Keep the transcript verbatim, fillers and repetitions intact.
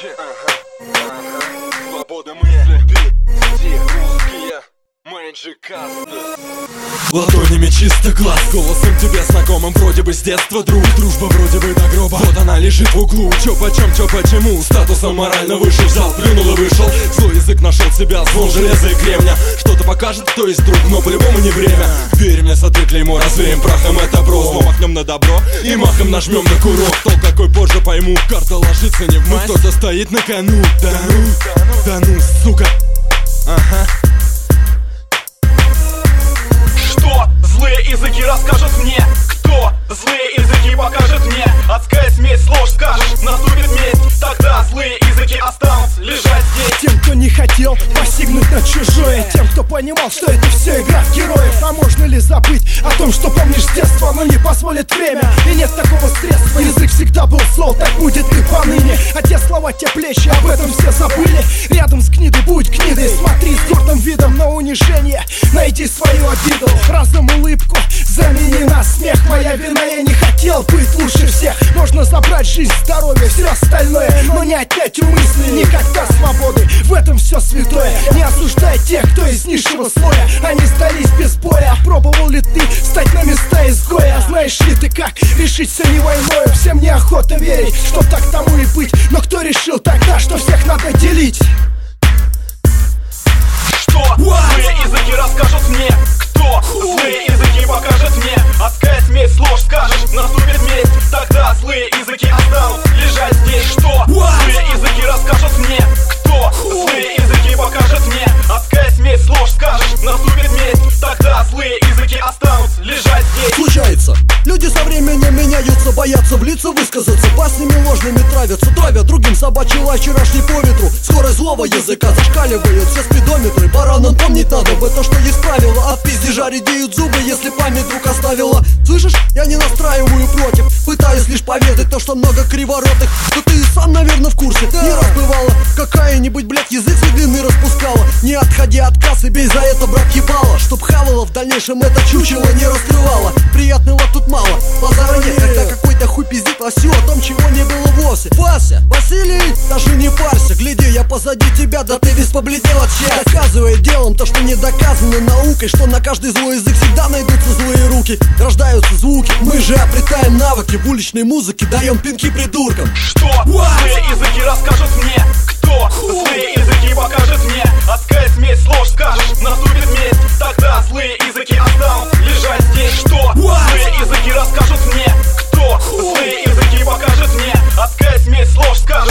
Короче, ага, ага. Свобода мысли, ты, все русские, Мэджик Каста. Ладонями чисто глаз, голосом тебе знакомым вроде бы с детства друг. Дружба вроде бы до гроба, вот она лежит в углу. Чё почем, чё почему, статусом морально выше. Взял, плюнул и вышел, злой язык нашел себя, звон железа и кремня. Что-то покажет, кто есть друг, но по-любому не время. Верь мне, сотри клеймо, развеем прахом это бро. Зло махнем на добро и махом нажмем на курок. Толк какой позже пойму, карта ложится не в масть. Кто-то стоит на кону, да ну, да ну, сука. Ага. Что злые языки расскажут мне? Кто злые языки покажет мне? Адская смесь ложь скажешь, наступит месть. Тогда злые языки останутся лежать здесь. Тем, кто не хотел посягнуть на чужое, тем, кто понимал, что это все игра в героев. А можно ли забыть о том, что помнишь с детства, но не позволит время? И нет такого средства, язык всегда был зол, так будет и поныне. А те слова, те плечи, об этом все забыли. Рядом с гнидой будь гнидой, смотри с гордым видом на унижение. Найди свою обиду, разум, улыбку, замени на смех. Моя вина, я не хотел быть лучше всех. Можно забрать жизнь, здоровье, все остальное, но не отнять у мысли никогда свободы. В этом все святое. Не осуждай тех, кто из низшего слоя. Они сдались без боя. Пробовал ли ты встать на места изгоя? Знаешь ли ты как решить все не войною? Всем неохота верить, что так тому и быть. Но кто решил тогда, что всех надо делить? Что злые языки расскажут мне? Кто злые языки покажет мне? Адская смесь ложь скажешь, наступит месть. Тогда злые языки останутся лежать здесь. Что злые языки расскажут мне? Кто злые языки покажет мне? Адская смесь ложь скажешь, наступит месть. Тогда злые языки останутся лежать здесь. Случается, люди со временем меняются, боятся в лица высказаться. Баснями ложными травятся, травят другим собачий лай вчерашний по ветру. Скорость злого языка зашкаливает все спидометры. Баранам помнить надо бы то, что есть правило. От пиздежа редеют зубы, если память вдруг оставила. Слышишь, я не настраиваю против, пытаюсь лишь поведать то, что много криворотых. Но ты и сам, наверное, в курсе, не раз бывало. Какая-нибудь, блядь, язык с длины распускала. Не отходи от кассы, бей за это, брат, ебало. Чтоб хавала в дальнейшем это чучело не раскрывала. Приятного тут мало, базара нет, когда какой-то хуй пиздит лосью о том, чего не было вовсе. Вася, Василий, даже не парься, гляди, я позади тебя, да ты весь побледнел от счастья. Доказывая делом то, что не доказано наукой, что на каждый злой язык всегда найдутся злые руки. Рождаются звуки, мы же обретаем навыки. В уличной музыке даем пинки придуркам. Что злые языки расскажут мне? Кто злые языки покажет мне? Адская смесь ложь скажешь, наступит месть. Тогда злые языки останутся лежать здесь. Что злые языки расскажут мне? Кто злые языки покажет мне? Адская смесь ложь скажешь.